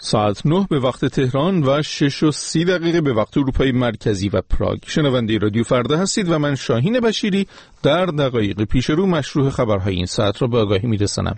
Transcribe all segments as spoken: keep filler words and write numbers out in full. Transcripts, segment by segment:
ساعت نه به وقت تهران و شش و سی دقیقه به وقت اروپای مرکزی و پراگ. شنونده رادیو فردا هستید و من شاهین بشیری در دقایق پیش رو مشروع خبرهای این ساعت را به آگاهی میرسانم.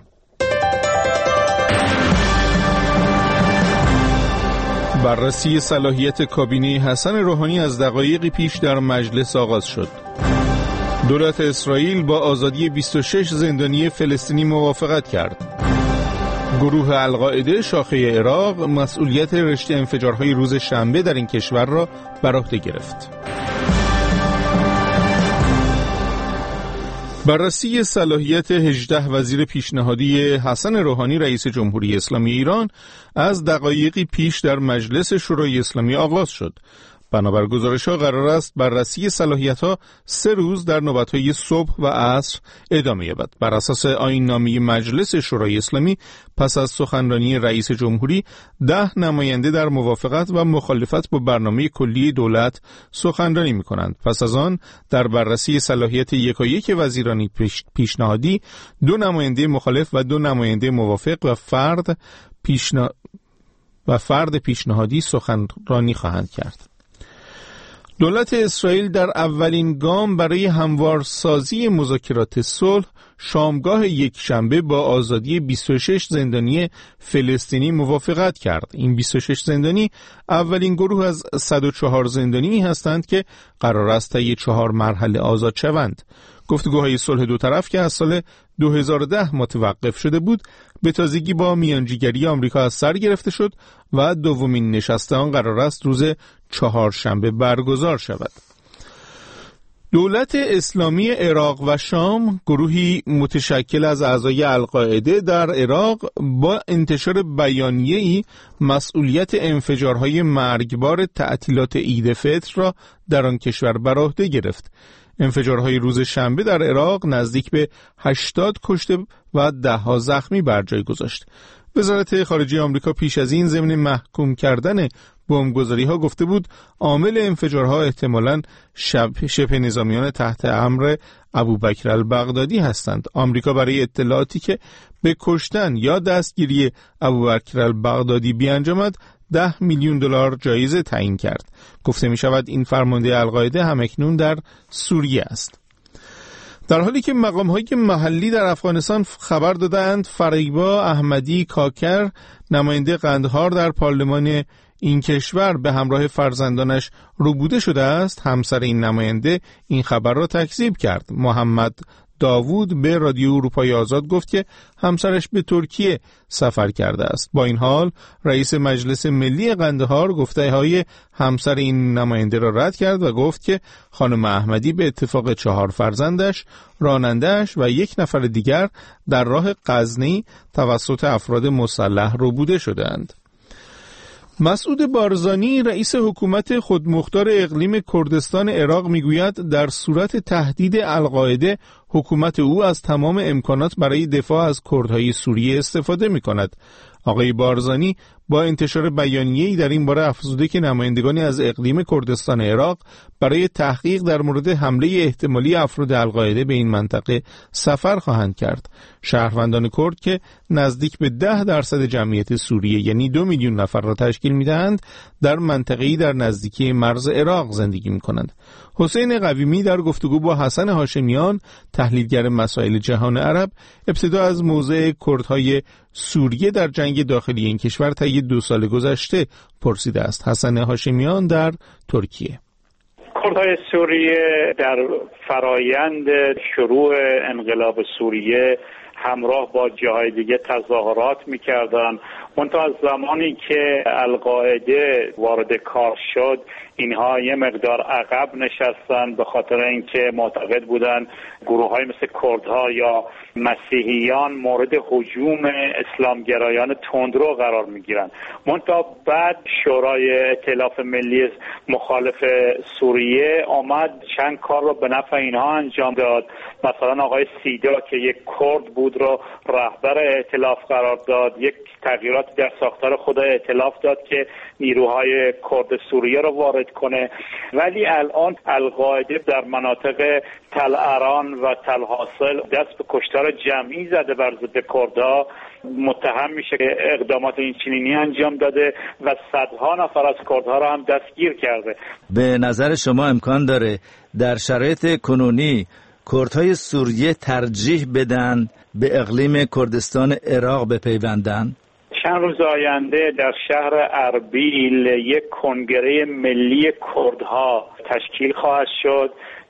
بررسی صلاحیت کابینه حسن روحانی از دقایقی پیش در مجلس آغاز شد. دولت اسرائیل با آزادی بیست و شش زندانی فلسطینی موافقت کرد. گروه القاعده شاخه عراق مسئولیت رشته انفجارهای روز شنبه در این کشور را بر عهده گرفت. بررسی صلاحیت هجده وزیر پیشنهادی حسن روحانی رئیس جمهوری اسلامی ایران از دقایقی پیش در مجلس شورای اسلامی آغاز شد. بنابر گزارش‌ها قرار است بررسی صلاحیت‌ها سه روز در نوبت‌های صبح و عصر ادامه یابد. بر اساس آیین‌نامه مجلس شورای اسلامی پس از سخنرانی رئیس جمهوری ده نماینده در موافقت و مخالفت با برنامه کلی دولت سخنرانی می‌کنند. پس از آن در بررسی صلاحیت یکایک وزیران پیش، پیشنهادی دو نماینده مخالف و دو نماینده موافق و فرد پیشنا... و فرد پیشنهادی سخنرانی خواهند کرد. دولت اسرائیل در اولین گام برای هموارسازی مذاکرات صلح شامگاه یک شنبه با آزادی بیست و شش زندانی فلسطینی موافقت کرد. این بیست و شش زندانی اولین گروه از صد و چهار زندانی هستند که قرار است طی چهار مرحله آزاد شوند. گفتگوهای صلح دو طرف که از سال دو هزار و ده متوقف شده بود به تازگی با میانجیگری آمریکا از سر گرفته شد و دومین نشست آن قرار است روز چهارشنبه برگزار شود. دولت اسلامی عراق و شام، گروهی متشکل از اعضای القاعده در عراق، با انتشار بیانیه‌ای مسئولیت انفجارهای مرگبار تعطیلات عید فطر را در آن کشور بر عهده گرفت. انفجارهای روز شنبه در عراق نزدیک به هشتاد کشته و ده ها زخمی بر جای گذاشت. وزارت خارجه آمریکا پیش از این ضمن محکوم کردن بمبگذاری‌ها گفته بود عامل انفجارها احتمالاً شبه نظامیان تحت امر ابوبکر البغدادی هستند. آمریکا برای اطلاعاتی که به کشتن یا دستگیری ابوبکر البغدادی بیانجامد ده میلیون دلار جایزه تعیین کرد. گفته می شود این فرمانده القاعده همکنون در سوریه است. در حالی که مقام‌های محلی در افغانستان خبر دادند فریبا احمدی کاکر، نماینده قندهار در پارلمان این کشور، به همراه فرزندانش روبوده شده است، همسر این نماینده این خبر را تکذیب کرد. محمد داوود به رادیو اروپای آزاد گفت که همسرش به ترکیه سفر کرده است. با این حال رئیس مجلس ملی قندهار گفته‌های همسر این نماینده را رد کرد و گفت که خانم احمدی به اتفاق چهار فرزندش، راننده‌اش و یک نفر دیگر در راه غزنی توسط افراد مسلح روبوده شدند. مسعود بارزانی رئیس حکومت خودمختار اقلیم کردستان عراق میگوید در صورت تهدید القاعده حکومت او از تمام امکانات برای دفاع از کردهای سوریه استفاده می‌کند. آقای بارزانی با انتشار بیانیه‌ای در این باره افزوده که نمایندگانی از اقلیم کردستان عراق برای تحقیق در مورد حمله احتمالی افراد القاعده به این منطقه سفر خواهند کرد. شهروندان کرد که نزدیک به ده درصد جمعیت سوریه یعنی دو میلیون نفر را تشکیل می‌دهند در منطقه‌ای در نزدیکی مرز عراق زندگی می‌کنند. حسین قویمی در گفتگو با حسن هاشمیان، تحلیلگر مسائل جهان عرب، ابتدا از موضع کردهای سوریه در جنگ داخلی این کشور طی دو سال گذشته پرسیده است. حسن هاشمیان در ترکیه: کردهای سوریه در فرایند شروع انقلاب سوریه همراه با جاهای دیگه تظاهرات میکردن. منتها از زمانی که القاعده وارد کار شد اینها یه مقدار عقب نشستن، به خاطر اینکه معتقد بودن گروه‌های مثل کردها یا مسیحیان مورد هجوم اسلامگرایان تندرو قرار میگیرن. منتها بعد شورای ائتلاف ملی مخالف سوریه آمد چند کار رو به نفع اینها انجام داد. مثلا آقای سیدا که یک کرد بود رو رهبر ائتلاف قرار داد، یک تغییرات اومد در ساختار خود ائتلاف داد که نیروهای کرد سوریه رو وارد کنه، ولی الان القاعده در مناطق تل اران و تل حاصل دست به کشتار جمعی زده بر ضد کردها، متهم میشه که اقدامات این چنینی انجام داده و صدها نفر از کردها رو هم دستگیر کرده. به نظر شما امکان داره در شرایط کنونی کردهای سوریه ترجیح بدن به اقلیم کردستان عراق بپیوندن؟ چند روز آینده در شهر اربیل یک کنگره ملی کردها تشکیل خواهد شد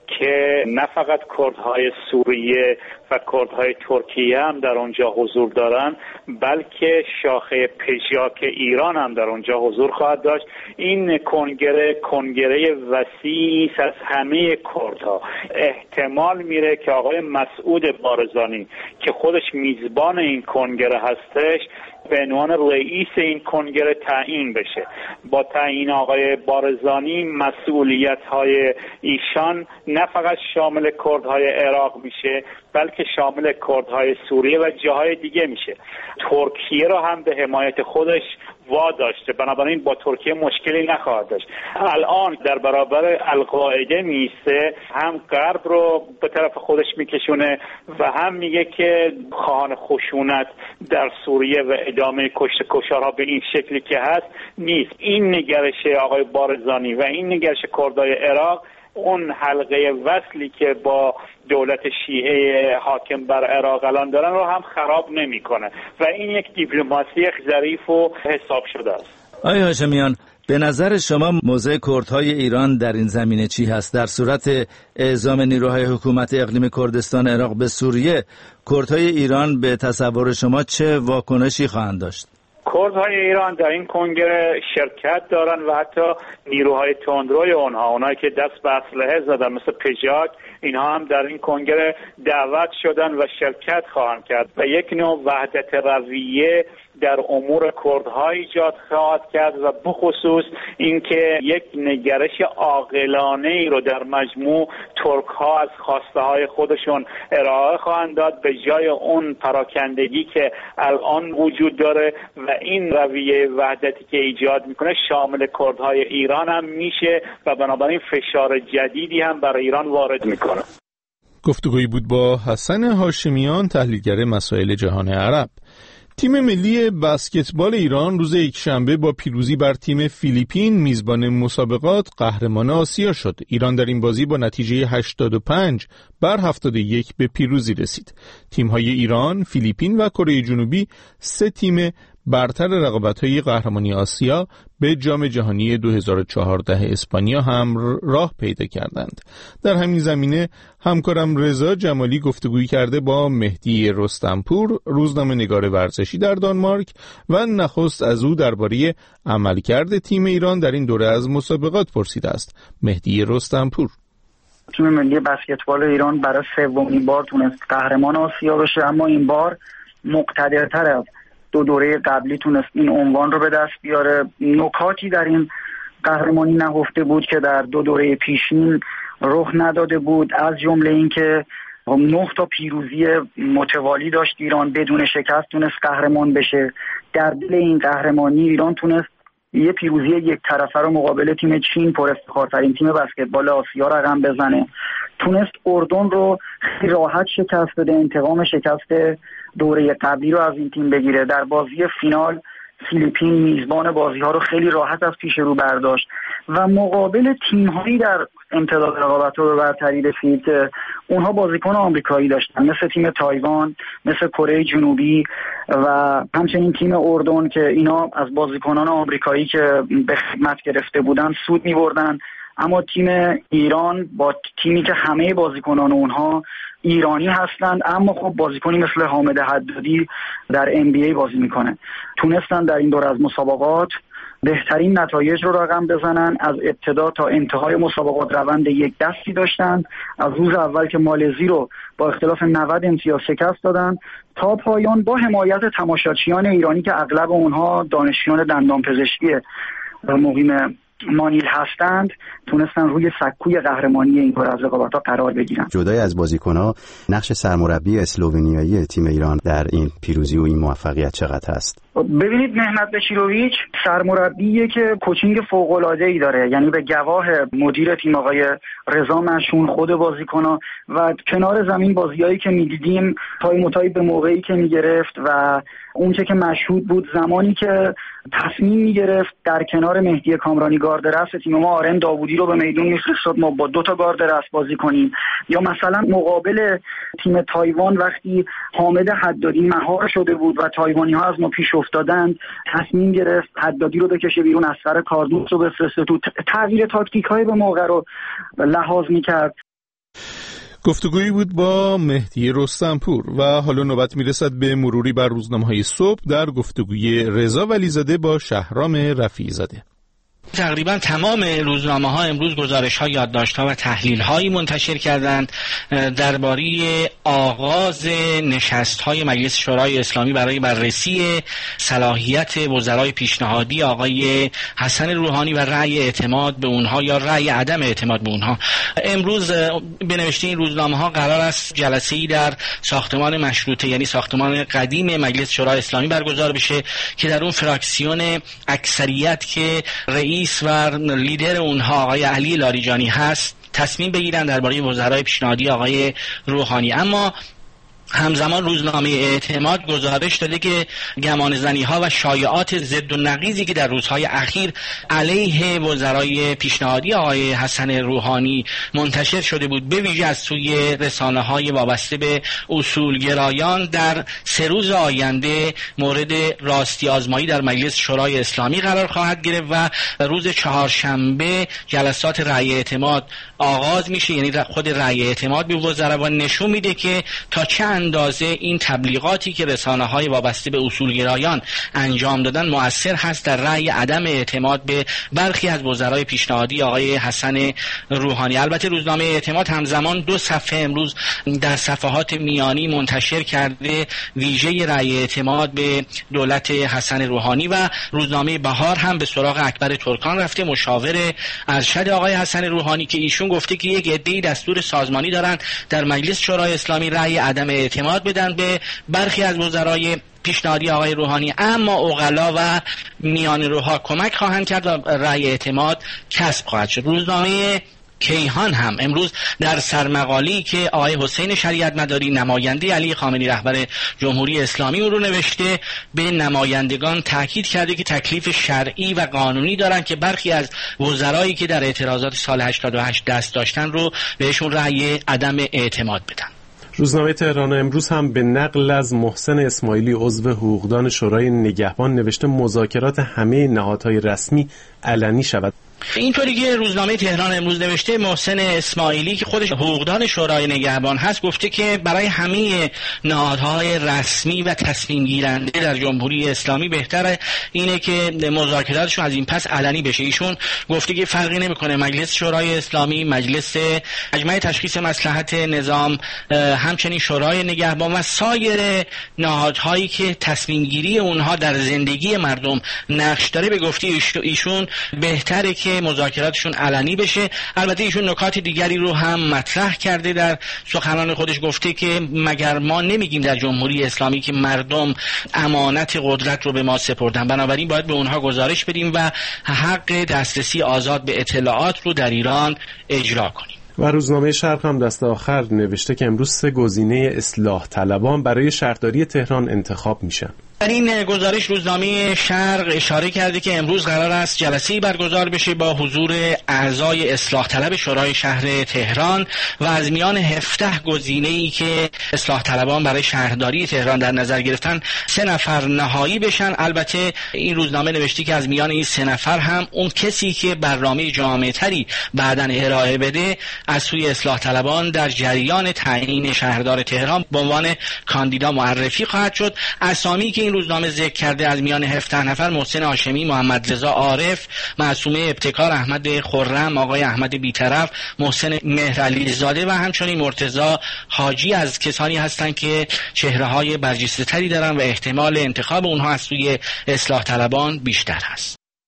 که نه فقط کردهای سوریه و کردهای ترکیه هم در اونجا حضور دارن، بلکه شاخه پژاک ایران هم در اونجا حضور خواهد داشت. این کنگره کنگره وسیعی از همه کردها. احتمال میره که آقای مسعود بارزانی که خودش میزبان این کنگره هستش به عنوان رئیس این کنگره تعیین بشه. با تعیین آقای بارزانی مسئولیت‌های ایشان نه فقط شامل کردهای عراق میشه، بلکه شامل کردهای سوریه و جاهای دیگه میشه. ترکیه رو هم به حمایت خودش واداشته، بنابراین با ترکیه مشکلی نخواهد داشت. الان در برابر القاعده میسته، هم غرب رو به طرف خودش میکشونه و هم میگه که خواهان خشونت در سوریه و ادامه کشت کشارها به این شکلی که هست نیست. این نگرش آقای بارزانی و این نگرش کردهای عراق اون حلقه وصلی که با دولت شیعه حاکم بر عراق الان دارن رو هم خراب نمیکنه و این یک دیپلماسی ظریف و حساب شده است. آقای هاشمیان، به نظر شما موضع کردهای ایران در این زمینه چی هست؟ در صورت اعزام نیروهای حکومت اقلیم کردستان عراق به سوریه، کردهای ایران به تصور شما چه واکنشی خواهند داشت؟ کردهای ایران در این کنگره شرکت دارن و حتی نیروهای تندروی اونها، اونایی که دست به اسلحه زدن مثل پژاک، اینها هم در این کنگره دعوت شدن و شرکت خواهند کرد و یک نوع وحدت رویه در امور کردها ایجاد خواهد کرد و بخصوص اینکه یک نگرش عاقلانه ای رو در مجموع ترک ها از خواسته های خودشون ارائه خواهند داد به جای اون پراکندگی که الان وجود داره و این رویه وحدتی که ایجاد میکنه شامل کردهای ایران هم میشه و بنابراین فشار جدیدی هم برای ایران وارد میکنه. گفتگویی بود با حسن هاشمیان، تحلیلگر مسائل جهان عرب. تیم ملی بسکتبال ایران روز یکشنبه با پیروزی بر تیم فیلیپین میزبان مسابقات قهرمان آسیا شد. ایران در این بازی با نتیجه هشتاد و پنج بر هفتاد و یک به پیروزی رسید. تیم‌های ایران، فیلیپین و کره جنوبی سه تیم برتر رقابت‌های قهرمانی آسیا به جام جهانی دو هزار و چهارده اسپانیا هم راه پیدا کردند. در همین زمینه همکارم رضا جمالی گفتگویی کرده با مهدی رستمپور، روزنامه‌نگار ورزشی در دانمارک، و نخست از او درباره عملکرد تیم ایران در این دوره از مسابقات پرسیده است. مهدی رستمپور: تیم ملی بسکتبال ایران برای سومین بار تونست قهرمان آسیا بشه، اما این بار مقتدرتر از دو دوره قبلی تونست این عنوان رو به دست بیاره. نکاتی در این قهرمانی نهفته بود که در دو دوره پیشین رخ نداده بود، از جمله این که نه تا پیروزی متوالی داشت ایران، بدون شکست تونست قهرمان بشه. در دل این قهرمانی ایران تونست یه پیروزی یک طرفه رو مقابل تیم چین، پر افتخارترین تیم بسکتبال آسیا، رقم بزنه. تونست اردن رو خیلی راحت شکست بده، انتقام شکست دوره قبلی رو از این تیم بگیره. در بازی فینال فیلیپین میزبان بازی ها رو خیلی راحت از پیش رو برداشت و مقابل تیم هایی در امتداد رقابت رو به برتری رسید که اونها بازیکن آمریکایی داشتن، مثل تیم تایوان، مثل کره جنوبی و همچنین تیم اردن که اینا از بازیکنان آمریکایی که به خدمت گرفته بودن سود می‌بردن. اما تیم ایران با تیمی که همه بازیکنان اونها ایرانی هستند، اما خب بازیکنی مثل حامد حدادی در ام بی ای بازی میکنه، تونستن در این دور از مسابقات بهترین نتایج رو رقم بزنن. از ابتدا تا انتهای مسابقات روند یک دستی داشتن، از روز اول که مالزی رو با اختلاف نود امتیاز شکست دادن تا پایان با حمایت تماشاچیان ایرانی که اغلب اونها دانشجویان دندان پزشکی مقیم مانیل هستند تونستن روی سکوی قهرمانی این کره از رقابت‌ها قرار بگیرن. جدای از بازیکن‌ها، نقش سرمربی اسلوونیایی تیم ایران در این پیروزی و این موفقیت چقدر است؟ ببینید مهمت بشیرویچ سرمربیه که کوچینگ فوق‌العاده‌ای داره، یعنی به گواه مدیر تیم آقای رضا مشون، خود بازیکن‌ها و کنار زمین بازیایی که می‌دیدیم، تای متای به موقعی که می‌گرفت و اون چه که مشهود بود زمانی که تصمیم می‌گرفت در کنار مهدی کامرانی گارد رأس تیم ما آرن داوودی رو به میدون می‌فرستاد ما با دو تا گارد رأس بازی کنیم، یا مثلا مقابل تیم تایوان وقتی حامد حدادی مهار شده بود و تایوانی‌ها از ما پیش افتادند تصمیم گرفت حدادی رو بکشه بیرون، اصغر کاردوس رو بفرسته تو، تغییر تاکتیک‌های به موقع رو لحاظ می‌کرد. گفتگویی بود با مهدی رستمپور و حالا نوبت میرسد به مروری بر روزنامه‌های صبح در گفتگوی رضا ولیزاده با شهرام رفیع‌زاده. تقریبا تمام روزنامه ها امروز گزارش ها، یادداشت ها و تحلیل هایی منتشر کردند درباره آغاز نشست های مجلس شورای اسلامی برای بررسی صلاحیت وزرای پیشنهادی آقای حسن روحانی و رأی اعتماد به اونها یا رأی عدم اعتماد به اونها. امروز به نوشته این روزنامه ها قرار است جلسه‌ای در ساختمان مشروطه، یعنی ساختمان قدیم مجلس شورای اسلامی برگزار بشه که در اون فراکسیون اکثریت که رئیس و لیدر اونها آقای علی لاریجانی هست تصمیم بگیرن درباره وزرای پیشنهادی آقای روحانی. اما همزمان روزنامه اعتماد گزارش داده که گمانه‌زنی ها و شایعات ضد و نقیضی که در روزهای اخیر علیه وزرای پیشنهادی آقای حسن روحانی منتشر شده بود، به ویژه از سوی رسانه های وابسته به اصولگرایان، در سه روز آینده مورد راستی آزمایی در مجلس شورای اسلامی قرار خواهد گرفت و روز چهارشنبه جلسات رأی اعتماد آغاز میشه. یعنی خود رأی اعتماد به وزرا نشون میده که تا چه اندازه این تبلیغاتی که رسانه‌های وابسته به اصولگرایان انجام دادن مؤثر هست در رأی عدم اعتماد به برخی از وزرای پیشنهادی آقای حسن روحانی. البته روزنامه اعتماد همزمان دو صفحه امروز در صفحات میانی منتشر کرده ویژه رأی اعتماد به دولت حسن روحانی و روزنامه بهار هم به سراغ اکبر ترکان رفته، مشاور ارشد آقای حسن روحانی، که ایشون گفته که یک عده‌ای دستور سازمانی دارند در مجلس شورای اسلامی رأی عدم اعتماد بدن به برخی از وزرای پیشنهادی آقای روحانی، اما عقلا و میان روها کمک خواهند کرد و رأی اعتماد کسب خواهد شد. روزنامه کیهان هم امروز در سرمقالی که آقای حسین شریعت مداری نماینده علی خامنه‌ای رهبر جمهوری اسلامی اون رو نوشته، به نمایندگان تاکید کرده که تکلیف شرعی و قانونی دارن که برخی از وزرایی که در اعتراضات سال هشتاد و هشت دست داشتن رو بهشون رأی عدم اعتماد بدن. روزنامه تهران امروز هم به نقل از محسن اسماعیلی عضو حقوقدان شورای نگهبان نوشته مذاکرات همه نهادهای رسمی علنی شود. اینطوری که روزنامه تهران امروز نوشته، محسن اسماعیلی که خودش حقوقدان شورای نگهبان هست گفته که برای همه نهادهای رسمی و تصمیم گیرنده در جمهوری اسلامی بهتره اینه که مذاکراتشون از این پس علنی بشه. ایشون گفته که فرقی نمیکنه مجلس شورای اسلامی، مجلس مجمع تشخیص مصلحت نظام، همچنین شورای نگهبان و سایر نهادهایی که تصمیم گیری اونها در زندگی مردم نقش داره، به گفته ایشون بهتره که مذاکراتشون علنی بشه. البته ایشون نکات دیگری رو هم مطرح کرده در سخنان خودش، گفته که مگر ما نمیگیم در جمهوری اسلامی که مردم امانت قدرت رو به ما سپردن، بنابراین باید به اونها گزارش بدیم و حق دسترسی آزاد به اطلاعات رو در ایران اجرا کنیم. و روزنامه شرق هم دست آخر نوشته که امروز سه گزینه اصلاح طلبان برای شهرداری تهران انتخاب میشن. در این گزارش روزنامه شرق اشاره کرده که امروز قرار است جلسه‌ای برگزار بشه با حضور اعضای اصلاح طلب شورای شهر تهران و از میان هفده گزینه‌ای که اصلاح طلبان برای شهرداری تهران در نظر گرفتن سه نفر نهایی بشن. البته این روزنامه نوشته که از میان این سه نفر هم اون کسی که برنامه جامع‌تری بعداً ارائه بده از سوی اصلاح طلبان در جریان تعیین شهردار تهران به عنوان کاندیدا معرفی خواهد شد. اسامی که این روزنامه ذکر کرده از میان هفده نفر محسن هاشمی، محمد رضا عارف، معصومه ابتکار، احمد خرم، آقای احمد بیطرف، محسن مهرعلی زاده و همچنین مرتضی حاجی از کسانی هستند که چهره‌های برجسته‌تری دارن و احتمال انتخاب اونها از سوی اصلاح طلبان بیشتر هست.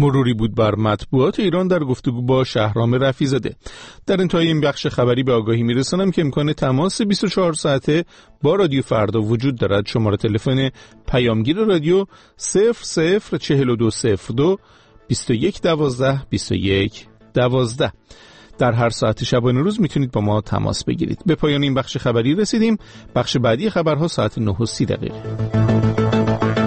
مروری بود بر مطبوعات ایران در گفتگو با شهرام رفیع‌زاده. در انتهای این بخش خبری به آگاهی میرسانم که امکان تماس بیست و چهار ساعته با رادیو فردا وجود دارد. شماره تلفن پیامگیر رادیو صفر صفر چهل و دو صفر دو بیست و یک دوازده بیست و یک دوازده. در هر ساعت شبانه روز میتونید با ما تماس بگیرید. به پایان این بخش خبری رسیدیم. بخش بعدی خبرها ساعت نه و سی دقیقه.